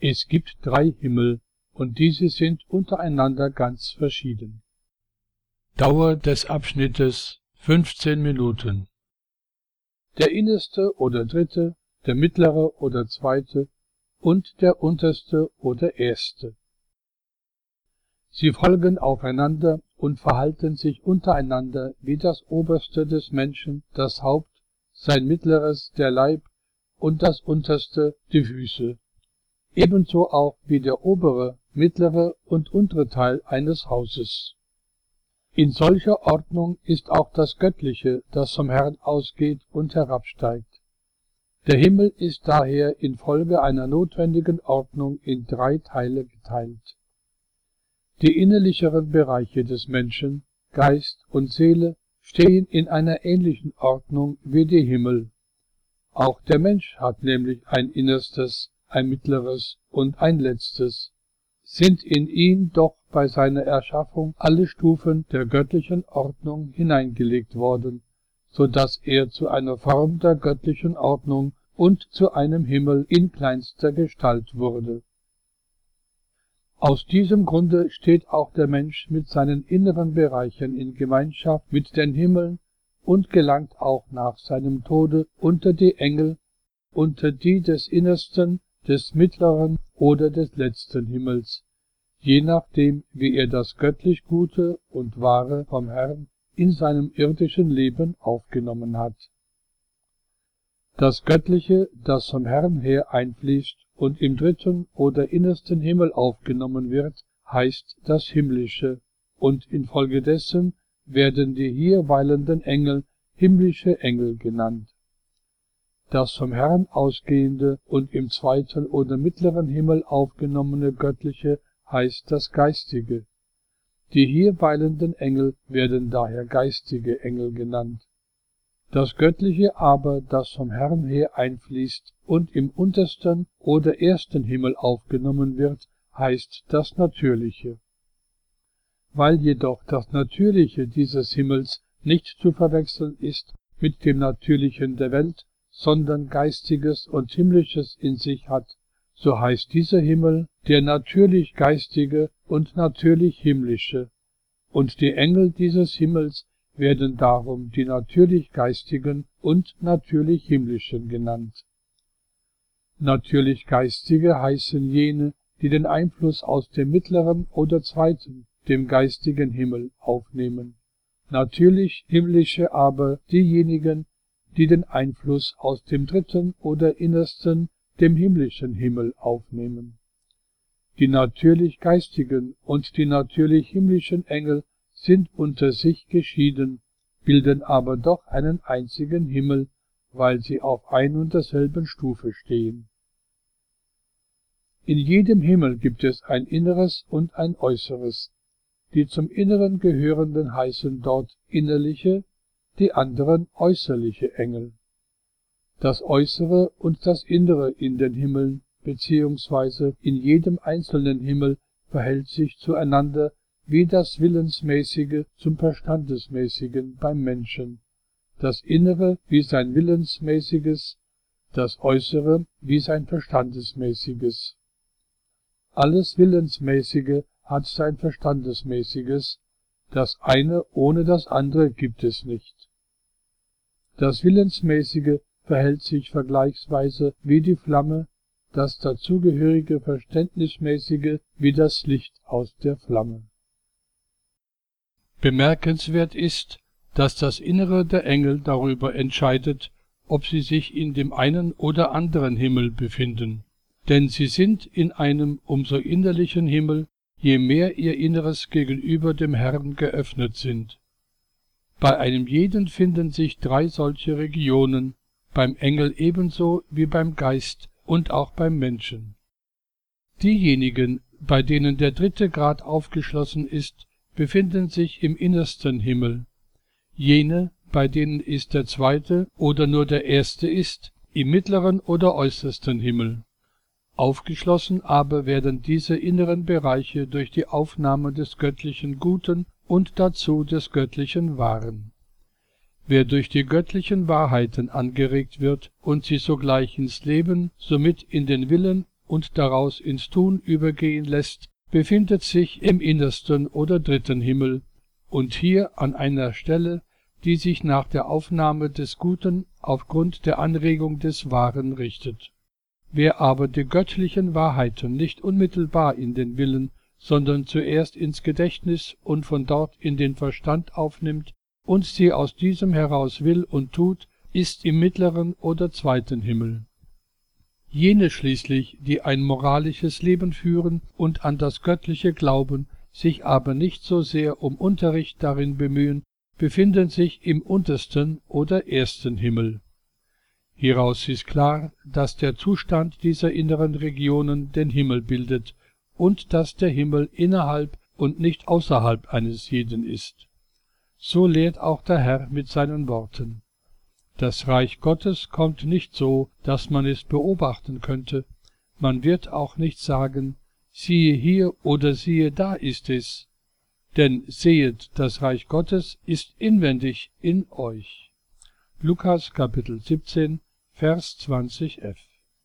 Es gibt 3 Himmel, und diese sind untereinander ganz verschieden. Dauer des Abschnittes 15 Minuten. Der innerste oder dritte, der mittlere oder zweite und der unterste oder erste. Sie folgen aufeinander und verhalten sich untereinander wie das oberste des Menschen, das Haupt, sein mittleres, der Leib und das unterste, die Füße. Ebenso auch wie der obere, mittlere und untere Teil eines Hauses. In solcher Ordnung ist auch das Göttliche, das vom Herrn ausgeht und herabsteigt. Der Himmel ist daher infolge einer notwendigen Ordnung in 3 Teile geteilt. Die innerlicheren Bereiche des Menschen, Geist und Seele, stehen in einer ähnlichen Ordnung wie die Himmel. Auch der Mensch hat nämlich ein Innerstes, ein Mittleres und ein Letztes, sind in ihn doch bei seiner Erschaffung alle Stufen der göttlichen Ordnung hineingelegt worden, so dass er zu einer Form der göttlichen Ordnung und zu einem Himmel in kleinster Gestalt wurde. Aus diesem Grunde steht auch der Mensch mit seinen inneren Bereichen in Gemeinschaft mit den Himmeln und gelangt auch nach seinem Tode unter die Engel, unter die des innersten, des mittleren oder des letzten Himmels, je nachdem, wie er das göttlich Gute und Wahre vom Herrn in seinem irdischen Leben aufgenommen hat. Das Göttliche, das vom Herrn her einfließt und im dritten oder innersten Himmel aufgenommen wird, heißt das Himmlische, und infolgedessen werden die hier weilenden Engel himmlische Engel genannt. Das vom Herrn ausgehende und im zweiten oder mittleren Himmel aufgenommene Göttliche heißt das Geistige. Die hier weilenden Engel werden daher geistige Engel genannt. Das Göttliche aber, das vom Herrn her einfließt und im untersten oder ersten Himmel aufgenommen wird, heißt das Natürliche. Weil jedoch das Natürliche dieses Himmels nicht zu verwechseln ist mit dem Natürlichen der Welt, sondern Geistiges und Himmlisches in sich hat, so heißt dieser Himmel der natürlich Geistige und natürlich Himmlische, und die Engel dieses Himmels werden darum die natürlich Geistigen und natürlich Himmlischen genannt. Natürlich Geistige heißen jene, die den Einfluss aus dem mittleren oder zweiten, dem geistigen Himmel aufnehmen, natürlich Himmlische aber diejenigen, die den Einfluss aus dem dritten oder innersten, dem himmlischen Himmel aufnehmen. Die natürlich geistigen und die natürlich himmlischen Engel sind unter sich geschieden, bilden aber doch einen einzigen Himmel, weil sie auf ein und derselben Stufe stehen. In jedem Himmel gibt es ein Inneres und ein Äußeres. Die zum Inneren gehörenden heißen dort innerliche, die anderen äußerliche Engel. Das Äußere und das Innere in den Himmeln beziehungsweise in jedem einzelnen Himmel verhält sich zueinander wie das Willensmäßige zum Verstandesmäßigen beim Menschen, das Innere wie sein Willensmäßiges, das Äußere wie sein Verstandesmäßiges. Alles Willensmäßige hat sein Verstandesmäßiges, das eine ohne das andere gibt es nicht. Das Willensmäßige verhält sich vergleichsweise wie die Flamme, das dazugehörige Verständnismäßige wie das Licht aus der Flamme. Bemerkenswert ist, dass das Innere der Engel darüber entscheidet, ob sie sich in dem einen oder anderen Himmel befinden, denn sie sind in einem umso innerlichen Himmel, je mehr ihr Inneres gegenüber dem Herrn geöffnet sind. Bei einem jeden finden sich 3 solche Regionen, beim Engel ebenso wie beim Geist und auch beim Menschen. Diejenigen, bei denen der 3. Grad aufgeschlossen ist, befinden sich im innersten Himmel, jene, bei denen es der 2. oder nur der 1. ist, im mittleren oder äußersten Himmel. Aufgeschlossen aber werden diese inneren Bereiche durch die Aufnahme des göttlichen Guten und dazu des göttlichen Wahren. Wer durch die göttlichen Wahrheiten angeregt wird und sie sogleich ins Leben, somit in den Willen und daraus ins Tun übergehen lässt, befindet sich im innersten oder dritten Himmel und hier an einer Stelle, die sich nach der Aufnahme des Guten aufgrund der Anregung des Wahren richtet. Wer aber die göttlichen Wahrheiten nicht unmittelbar in den Willen, sondern zuerst ins Gedächtnis und von dort in den Verstand aufnimmt und sie aus diesem heraus will und tut, ist im mittleren oder zweiten Himmel. Jene schließlich, die ein moralisches Leben führen und an das Göttliche glauben, sich aber nicht so sehr um Unterricht darin bemühen, befinden sich im untersten oder ersten Himmel. Hieraus ist klar, dass der Zustand dieser inneren Regionen den Himmel bildet und dass der Himmel innerhalb und nicht außerhalb eines jeden ist. So lehrt auch der Herr mit seinen Worten. Das Reich Gottes kommt nicht so, dass man es beobachten könnte. Man wird auch nicht sagen, siehe hier oder siehe da ist es. Denn sehet, das Reich Gottes ist inwendig in euch. Lukas Kapitel 17, Vers 20f.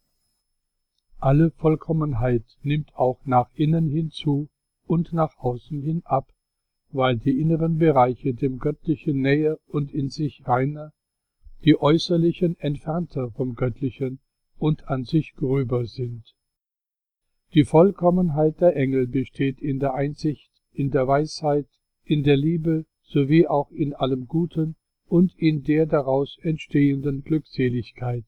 Alle Vollkommenheit nimmt auch nach innen hin zu und nach außen hin ab, weil die inneren Bereiche dem Göttlichen näher und in sich reiner, die äußerlichen entfernter vom Göttlichen und an sich gröber sind. Die Vollkommenheit der Engel besteht in der Einsicht, in der Weisheit, in der Liebe sowie auch in allem Guten und in der daraus entstehenden Glückseligkeit.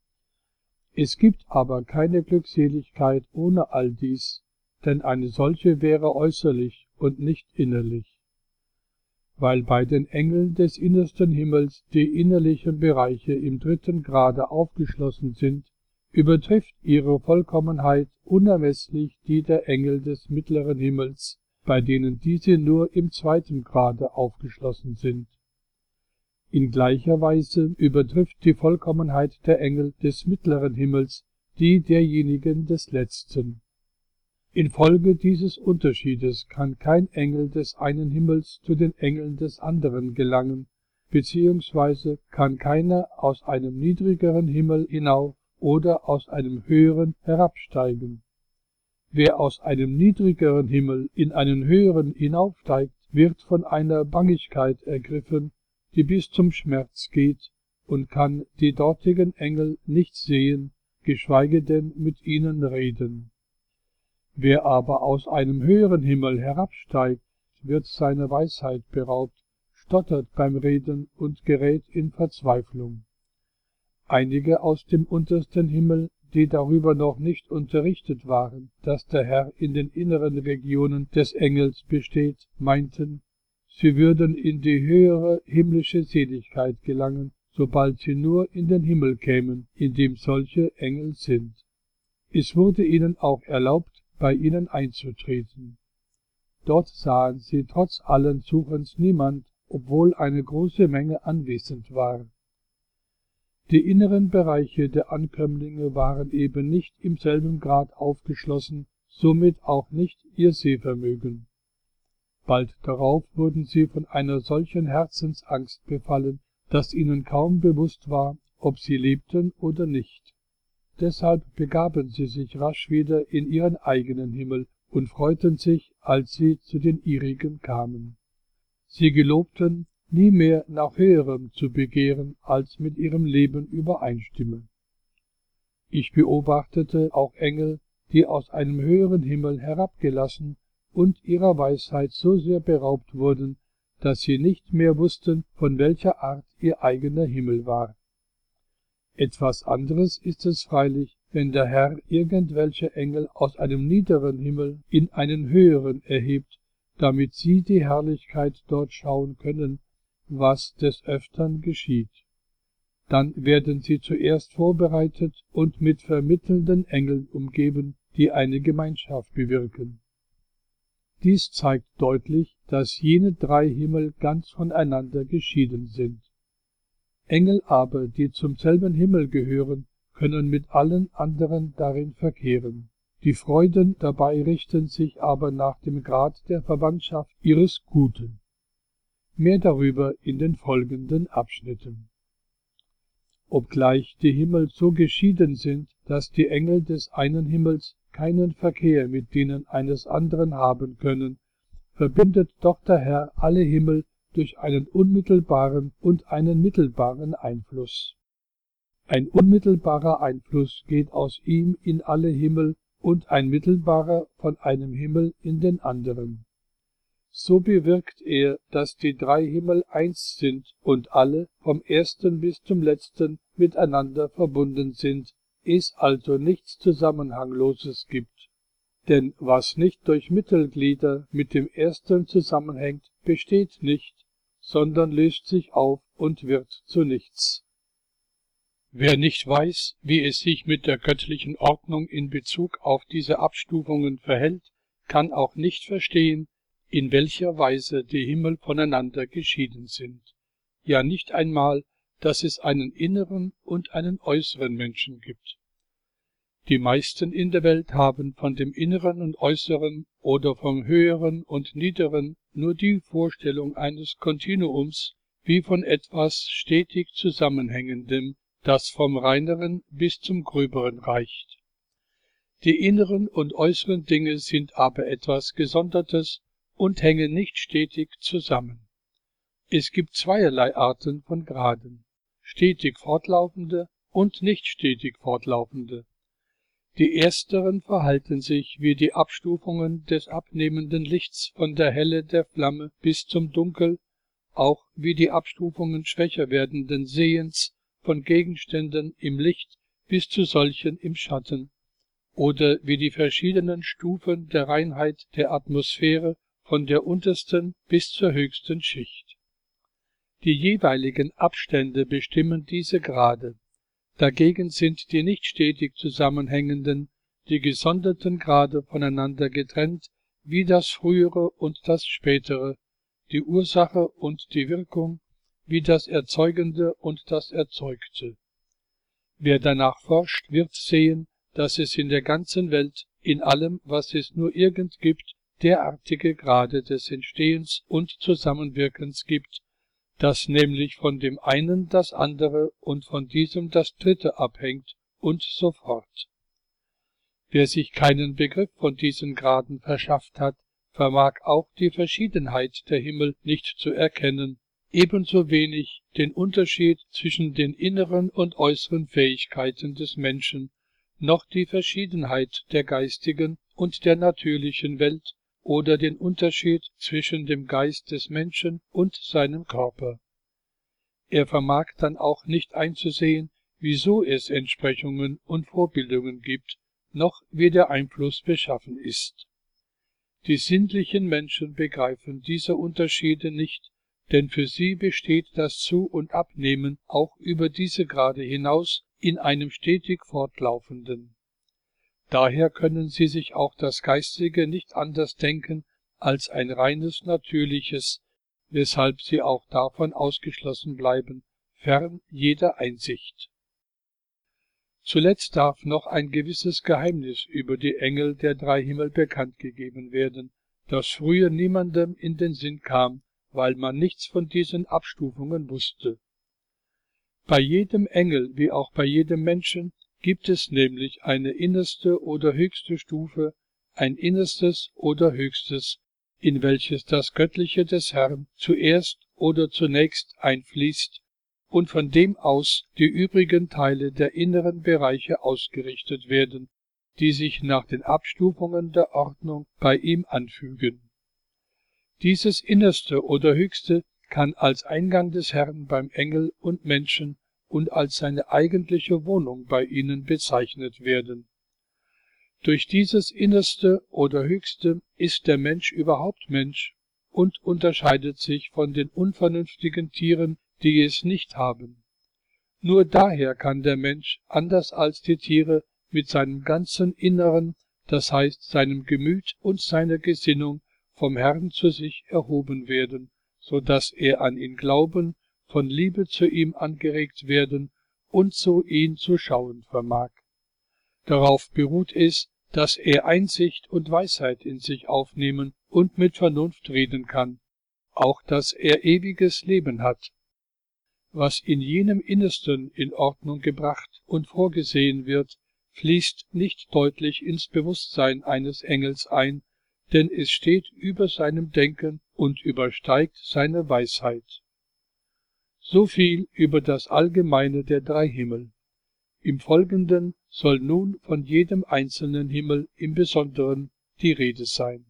Es gibt aber keine Glückseligkeit ohne all dies, denn eine solche wäre äußerlich und nicht innerlich. Weil bei den Engeln des innersten Himmels die innerlichen Bereiche im dritten Grade aufgeschlossen sind, übertrifft ihre Vollkommenheit unermesslich die der Engel des mittleren Himmels, bei denen diese nur im zweiten Grade aufgeschlossen sind. In gleicher Weise übertrifft die Vollkommenheit der Engel des mittleren Himmels die derjenigen des letzten. Infolge dieses Unterschiedes kann kein Engel des einen Himmels zu den Engeln des anderen gelangen, beziehungsweise kann keiner aus einem niedrigeren Himmel hinauf oder aus einem höheren herabsteigen. Wer aus einem niedrigeren Himmel in einen höheren hinaufsteigt, wird von einer Bangigkeit ergriffen, die bis zum Schmerz geht, und kann die dortigen Engel nicht sehen, geschweige denn mit ihnen reden. Wer aber aus einem höheren Himmel herabsteigt, wird seiner Weisheit beraubt, stottert beim Reden und gerät in Verzweiflung. Einige aus dem untersten Himmel, die darüber noch nicht unterrichtet waren, dass der Herr in den inneren Regionen des Engels besteht, meinten, sie würden in die höhere himmlische Seligkeit gelangen, sobald sie nur in den Himmel kämen, in dem solche Engel sind. Es wurde ihnen auch erlaubt, bei ihnen einzutreten. Dort sahen sie trotz allen Suchens niemand, obwohl eine große Menge anwesend war. Die inneren Bereiche der Ankömmlinge waren eben nicht im selben Grad aufgeschlossen, somit auch nicht ihr Sehvermögen. Bald darauf wurden sie von einer solchen Herzensangst befallen, dass ihnen kaum bewusst war, ob sie lebten oder nicht. Deshalb begaben sie sich rasch wieder in ihren eigenen Himmel und freuten sich, als sie zu den ihrigen kamen. Sie gelobten, nie mehr nach Höherem zu begehren, als mit ihrem Leben übereinstimme. Ich beobachtete auch Engel, die aus einem höheren Himmel herabgelassen und ihrer Weisheit so sehr beraubt wurden, dass sie nicht mehr wussten, von welcher Art ihr eigener Himmel war. Etwas anderes ist es freilich, wenn der Herr irgendwelche Engel aus einem niederen Himmel in einen höheren erhebt, damit sie die Herrlichkeit dort schauen können, was des Öftern geschieht. Dann werden sie zuerst vorbereitet und mit vermittelnden Engeln umgeben, die eine Gemeinschaft bewirken. Dies zeigt deutlich, dass jene drei Himmel ganz voneinander geschieden sind. Engel aber, die zum selben Himmel gehören, können mit allen anderen darin verkehren. Die Freuden dabei richten sich aber nach dem Grad der Verwandtschaft ihres Guten. Mehr darüber in den folgenden Abschnitten. Obgleich die Himmel so geschieden sind, dass die Engel des einen Himmels keinen Verkehr mit denen eines anderen haben können, verbindet doch der Herr alle Himmel durch einen unmittelbaren und einen mittelbaren Einfluss. Ein unmittelbarer Einfluss geht aus ihm in alle Himmel und ein mittelbarer von einem Himmel in den anderen. So bewirkt er, dass die drei Himmel eins sind und alle, vom ersten bis zum letzten, miteinander verbunden sind, es also nichts Zusammenhangloses gibt. Denn was nicht durch Mittelglieder mit dem ersten zusammenhängt, besteht nicht, sondern löst sich auf und wird zu nichts. Wer nicht weiß, wie es sich mit der göttlichen Ordnung in Bezug auf diese Abstufungen verhält, kann auch nicht verstehen, in welcher Weise die Himmel voneinander geschieden sind. Ja, nicht einmal, dass es einen inneren und einen äußeren Menschen gibt. Die meisten in der Welt haben von dem Inneren und Äußeren oder vom Höheren und Niederen nur die Vorstellung eines Kontinuums, wie von etwas stetig Zusammenhängendem, das vom Reineren bis zum Gröberen reicht. Die inneren und äußeren Dinge sind aber etwas Gesondertes und hängen nicht stetig zusammen. Es gibt zweierlei Arten von Graden, stetig fortlaufende und nicht stetig fortlaufende. Die ersteren verhalten sich wie die Abstufungen des abnehmenden Lichts von der Helle der Flamme bis zum Dunkel, auch wie die Abstufungen schwächer werdenden Sehens von Gegenständen im Licht bis zu solchen im Schatten, oder wie die verschiedenen Stufen der Reinheit der Atmosphäre von der untersten bis zur höchsten Schicht. Die jeweiligen Abstände bestimmen diese Grade. Dagegen sind die nicht stetig zusammenhängenden, die gesonderten Grade voneinander getrennt, wie das Frühere und das Spätere, die Ursache und die Wirkung, wie das Erzeugende und das Erzeugte. Wer danach forscht, wird sehen, dass es in der ganzen Welt, in allem, was es nur irgend gibt, derartige Grade des Entstehens und Zusammenwirkens gibt, dass nämlich von dem einen das andere und von diesem das dritte abhängt und so fort. Wer sich keinen Begriff von diesen Graden verschafft hat, vermag auch die Verschiedenheit der Himmel nicht zu erkennen, ebenso wenig den Unterschied zwischen den inneren und äußeren Fähigkeiten des Menschen, noch die Verschiedenheit der geistigen und der natürlichen Welt oder den Unterschied zwischen dem Geist des Menschen und seinem Körper. Er vermag dann auch nicht einzusehen, wieso es Entsprechungen und Vorbildungen gibt, noch wie der Einfluss beschaffen ist. Die sinnlichen Menschen begreifen diese Unterschiede nicht, denn für sie besteht das Zu- und Abnehmen auch über diese Grade hinaus in einem stetig fortlaufenden. Daher können sie sich auch das Geistige nicht anders denken als ein reines Natürliches, weshalb sie auch davon ausgeschlossen bleiben, fern jeder Einsicht. Zuletzt darf noch ein gewisses Geheimnis über die Engel der drei Himmel bekannt gegeben werden, das früher niemandem in den Sinn kam, weil man nichts von diesen Abstufungen wusste. Bei jedem Engel wie auch bei jedem Menschen gibt es nämlich eine innerste oder höchste Stufe, ein innerstes oder höchstes, in welches das Göttliche des Herrn zuerst oder zunächst einfließt und von dem aus die übrigen Teile der inneren Bereiche ausgerichtet werden, die sich nach den Abstufungen der Ordnung bei ihm anfügen. Dieses Innerste oder Höchste kann als Eingang des Herrn beim Engel und Menschen und als seine eigentliche Wohnung bei ihnen bezeichnet werden. Durch dieses Innerste oder Höchste ist der Mensch überhaupt Mensch und unterscheidet sich von den unvernünftigen Tieren, die es nicht haben. Nur daher kann der Mensch, anders als die Tiere, mit seinem ganzen Inneren, das heißt seinem Gemüt und seiner Gesinnung, vom Herrn zu sich erhoben werden, so dass er an ihn glauben, von Liebe zu ihm angeregt werden und so ihn zu schauen vermag. Darauf beruht es, dass er Einsicht und Weisheit in sich aufnehmen und mit Vernunft reden kann, auch dass er ewiges Leben hat. Was in jenem Innersten in Ordnung gebracht und vorgesehen wird, fließt nicht deutlich ins Bewusstsein eines Engels ein, denn es steht über seinem Denken und übersteigt seine Weisheit. So viel über das Allgemeine der drei Himmel. Im Folgenden soll nun von jedem einzelnen Himmel im Besonderen die Rede sein.